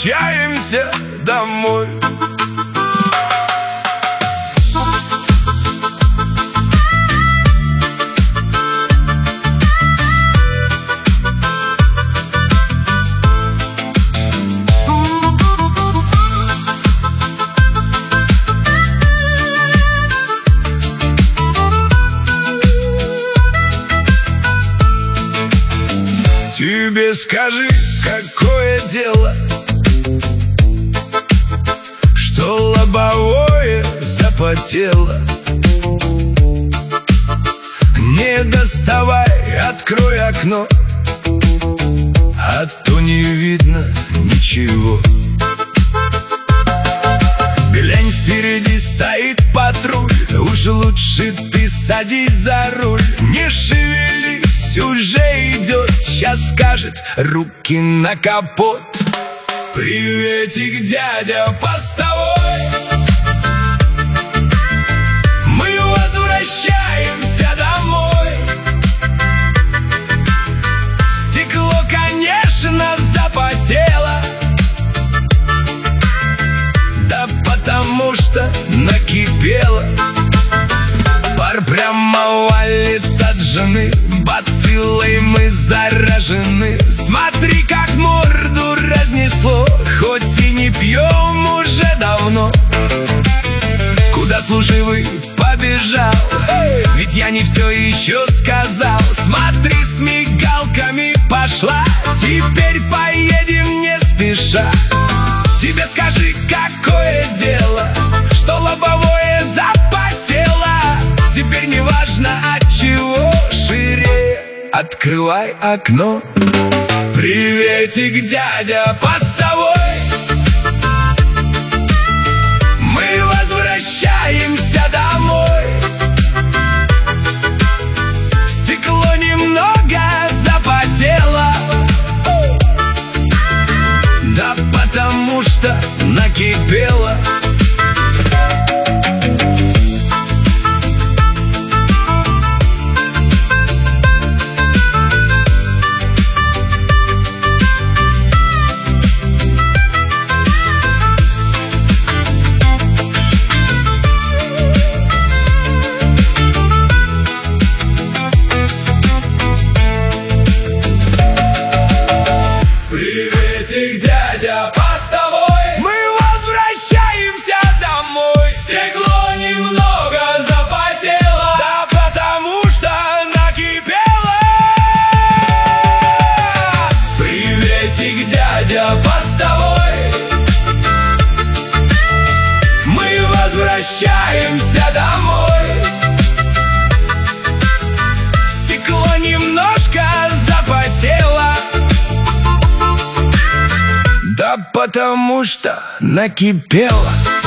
возвращаемся домой. Тебе скажи, какое дело, что лобовое запотело? Не доставай, открой окно, а то не видно ничего. Глянь, впереди стоит патруль, уж лучше ты садись за руль. Не шевелись, уже идет, сейчас скажет, руки на капот. Приветик, дядя постовой, мы возвращаемся домой. Стекло, конечно, запотело, да потому что накипело. Пар прямо валит от жены, бациллой мы заражены. Смотри, как морду разнесло, хоть и не пьем уже давно. Куда служивый побежал? Ведь я не все еще сказал. Смотри, с мигалками пошла, теперь поедем не спеша. Тебе скажи, какое дело, что лобовое запотело? Теперь не важно, от чего шире, открывай окно. Приветик, дядя постовой, мы возвращаемся домой. Стекло немного запотело, да потому что накипело. Приветик, дядя постовой, мы возвращаемся домой. Стекло немного запотело, да потому что накипело. Приветик, дядя постовой, мы возвращаемся домой. Стекло немножко запотело, да потому что накипело.